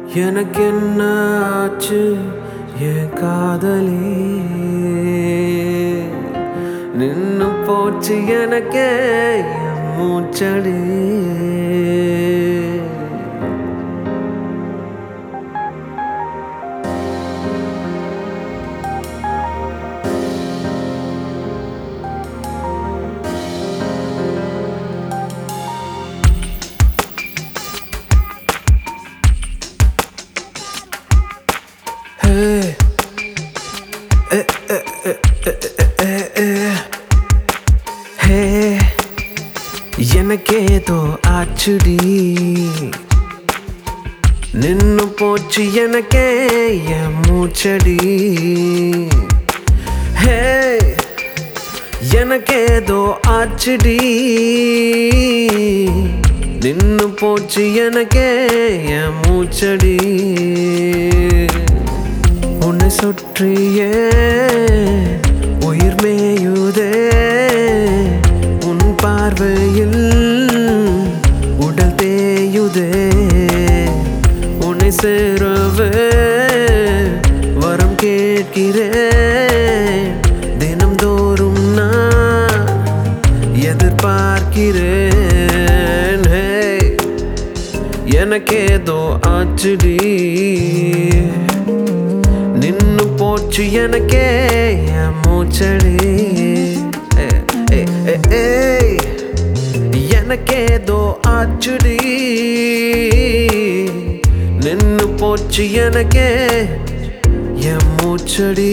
எனக்கு என்ன ஆச்சு என் காதலி நின்னு போச்சு எனக்கே என் மூச்சடி எனக்கேதோ ஆச்சுடி நின்னு போச்சு எனக்கே என் மூச்சடி ஹே எனக்கேதோ ஆச்சுடி நின்னு போச்சு எனக்கே என் மூச்சடி உன்னை சுற்றியே உயிர் மேயுதே உன் பார்வையில் உடல் தேயுதே உன்னை சேரவே வரம் கேட்கிறேன் தினம்தோறும் நான் எதிர்பார்க்கிறேன் எனக்கேதோ ஆச்சுடி நின்னு போச்சு எனக்கே என் மூச்சடி எனக்கேதோ ஆச்சுடி நின்னு போச்சு எனக்கே என் மூச்சடி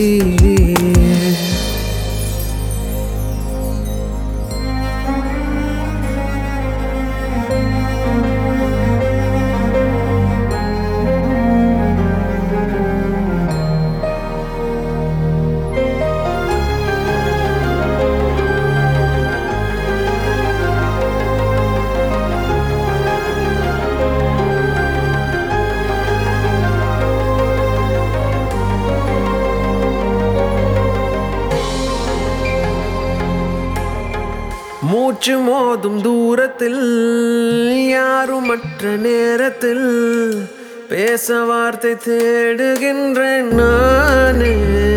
மூச்சு மோதும் தூரத்தில் யாருமற்ற நேரத்தில் பேச வார்த்தை தேடுகின்றேன் நானே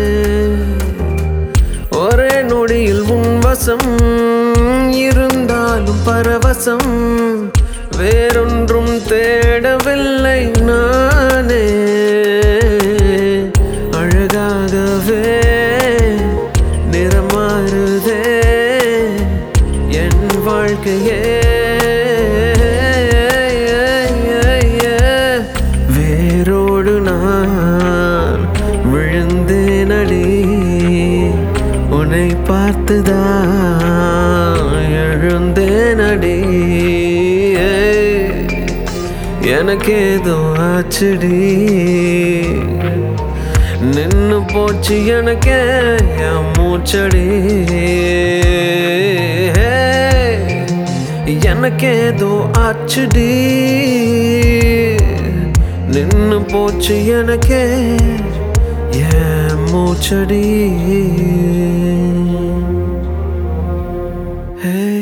ஒரே நொடியில் உன் வசம் இருந்தாலும் பரவசம் வேறொன்றும் தேடவில்லை நானே அழகாகவே நிறமாறுதே என் வாழ்க்கையே வேரோடு நான் விழுந்தேனடி உன்னை பார்த்துதான் எழுந்தேனடி எனக்கேதோ ஆச்சுடி நின்னு போச்சு எனக்கே என் மூச்சடி எனக்கேதோ ஆச்சுடி நின்னு போச்சு எனக்கே என் மூச்சடி